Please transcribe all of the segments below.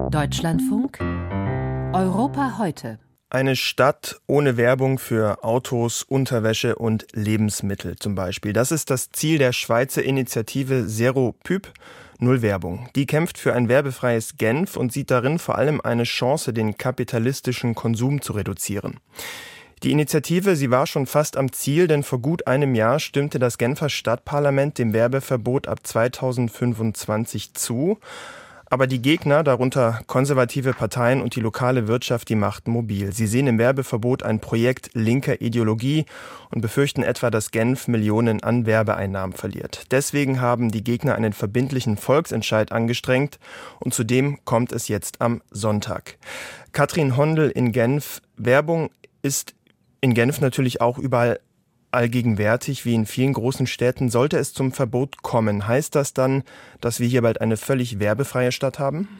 Deutschlandfunk Europa heute. Eine Stadt ohne Werbung für Autos, Unterwäsche und Lebensmittel zum Beispiel. Das ist das Ziel der Schweizer Initiative Zero Pub, Null Werbung. Die kämpft für ein werbefreies Genf und sieht darin vor allem eine Chance, den kapitalistischen Konsum zu reduzieren. Die Initiative, sie war schon fast am Ziel, denn vor gut einem Jahr stimmte das Genfer Stadtparlament dem Werbeverbot ab 2025 zu. Aber die Gegner, darunter konservative Parteien und die lokale Wirtschaft, die machten mobil. Sie sehen im Werbeverbot ein Projekt linker Ideologie und befürchten etwa, dass Genf Millionen an Werbeeinnahmen verliert. Deswegen haben die Gegner einen verbindlichen Volksentscheid angestrengt und zu dem kommt es jetzt am Sonntag. Katrin Hondel in Genf. Werbung ist in Genf natürlich auch überall allgegenwärtig, wie in vielen großen Städten. Sollte es zum Verbot kommen, heißt das dann, dass wir hier bald eine völlig werbefreie Stadt haben?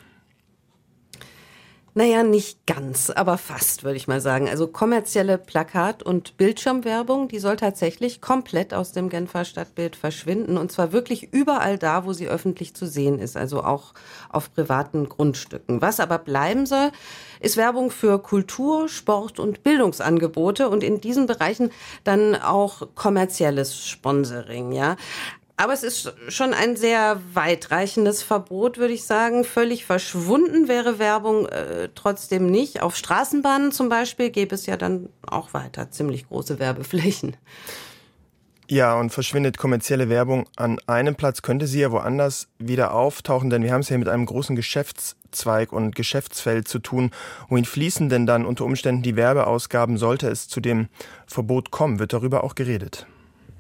Naja, nicht ganz, aber fast, würde ich mal sagen. Also kommerzielle Plakat- und Bildschirmwerbung, die soll tatsächlich komplett aus dem Genfer Stadtbild verschwinden. Und zwar wirklich überall da, wo sie öffentlich zu sehen ist, also auch auf privaten Grundstücken. Was aber bleiben soll, ist Werbung für Kultur, Sport und Bildungsangebote und in diesen Bereichen dann auch kommerzielles Sponsoring, ja. Aber es ist schon ein sehr weitreichendes Verbot, würde ich sagen. Völlig verschwunden wäre Werbung trotzdem nicht. Auf Straßenbahnen zum Beispiel gäbe es ja dann auch weiter ziemlich große Werbeflächen. Ja, und verschwindet kommerzielle Werbung an einem Platz, könnte sie ja woanders wieder auftauchen, denn wir haben es hier mit einem großen Geschäftszweig und Geschäftsfeld zu tun. Wohin fließen denn dann unter Umständen die Werbeausgaben, sollte es zu dem Verbot kommen? Wird darüber auch geredet?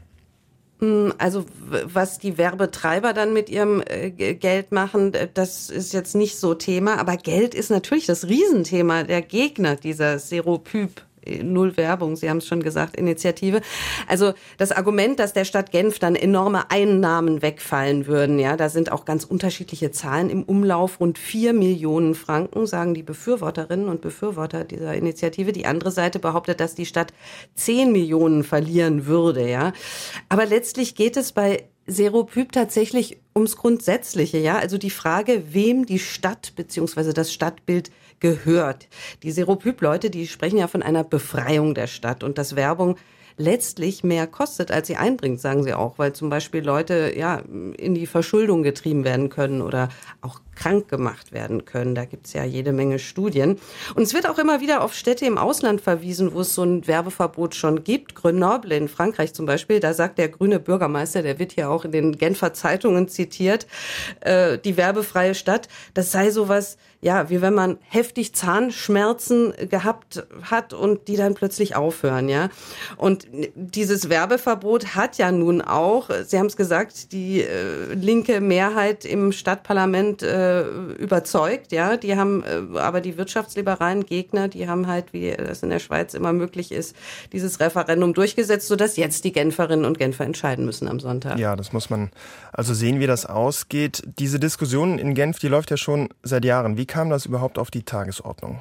Also was die Werbetreiber dann mit ihrem Geld machen, das ist jetzt nicht so Thema. Aber Geld ist natürlich das Riesenthema der Gegner dieser Zero Pub. Null Werbung, Sie haben es schon gesagt, Initiative. Also das Argument, dass der Stadt Genf dann enorme Einnahmen wegfallen würden, ja, da sind auch ganz unterschiedliche Zahlen im Umlauf. Rund 4 Millionen Franken, sagen die Befürworterinnen und Befürworter dieser Initiative. Die andere Seite behauptet, dass die Stadt 10 Millionen verlieren würde, ja. Aber letztlich geht es bei Zero Pub tatsächlich ums Grundsätzliche, ja, also die Frage, wem die Stadt bzw. das Stadtbild gehört. Die Zero Pub-Leute, die sprechen ja von einer Befreiung der Stadt und dass Werbung letztlich mehr kostet, als sie einbringt, sagen sie auch, weil zum Beispiel Leute ja in die Verschuldung getrieben werden können oder auch krank gemacht werden können. Da gibt's ja jede Menge Studien. Und es wird auch immer wieder auf Städte im Ausland verwiesen, wo es so ein Werbeverbot schon gibt. Grenoble in Frankreich zum Beispiel, da sagt der grüne Bürgermeister, der wird hier auch in den Genfer Zeitungen zitiert, die werbefreie Stadt, das sei sowas, ja, wie wenn man heftig Zahnschmerzen gehabt hat und die dann plötzlich aufhören, ja. Und dieses Werbeverbot hat ja nun auch, Sie haben es gesagt, die linke Mehrheit im Stadtparlament überzeugt, ja. Die haben aber die wirtschaftsliberalen Gegner, die haben halt, wie das in der Schweiz immer möglich ist, dieses Referendum durchgesetzt, sodass jetzt die Genferinnen und Genfer entscheiden müssen am Sonntag. Ja, das muss man also sehen, wie das ausgeht. Diese Diskussion in Genf, die läuft ja schon seit Jahren. Wie kam das überhaupt auf die Tagesordnung?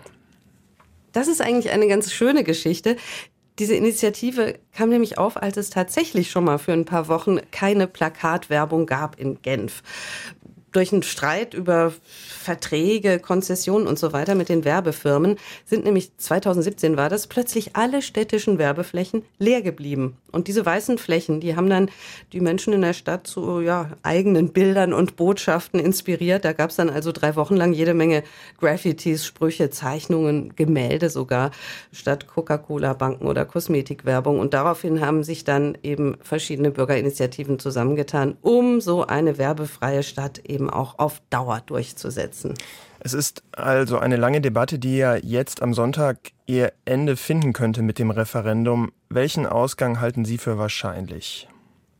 Das ist eigentlich eine ganz schöne Geschichte. Diese Initiative kam nämlich auf, als es tatsächlich schon mal für ein paar Wochen keine Plakatwerbung gab in Genf. Durch einen Streit über Verträge, Konzessionen und so weiter mit den Werbefirmen sind nämlich 2017 war das, plötzlich alle städtischen Werbeflächen leer geblieben. Und diese weißen Flächen, die haben dann die Menschen in der Stadt zu eigenen Bildern und Botschaften inspiriert. Da gab es dann also 3 Wochen lang jede Menge Graffitis, Sprüche, Zeichnungen, Gemälde sogar, statt Coca-Cola-Banken oder Kosmetikwerbung. Und daraufhin haben sich dann eben verschiedene Bürgerinitiativen zusammengetan, um so eine werbefreie Stadt eben auch auf Dauer durchzusetzen. Es ist also eine lange Debatte, die ja jetzt am Sonntag ihr Ende finden könnte mit dem Referendum. Welchen Ausgang halten Sie für wahrscheinlich?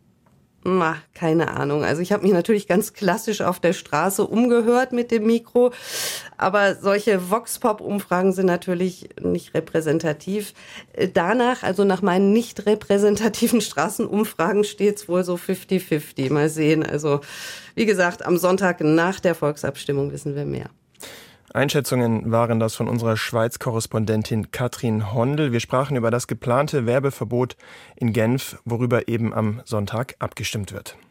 Keine Ahnung. Also ich habe mich natürlich ganz klassisch auf der Straße umgehört mit dem Mikro, aber solche Vox-Pop-Umfragen sind natürlich nicht repräsentativ. Danach, also nach meinen nicht repräsentativen Straßenumfragen, steht's wohl so 50-50. Mal sehen. Also wie gesagt, am Sonntag nach der Volksabstimmung wissen wir mehr. Einschätzungen waren das von unserer Schweiz-Korrespondentin Katrin Hondel. Wir sprachen über das geplante Werbeverbot in Genf, worüber eben am Sonntag abgestimmt wird.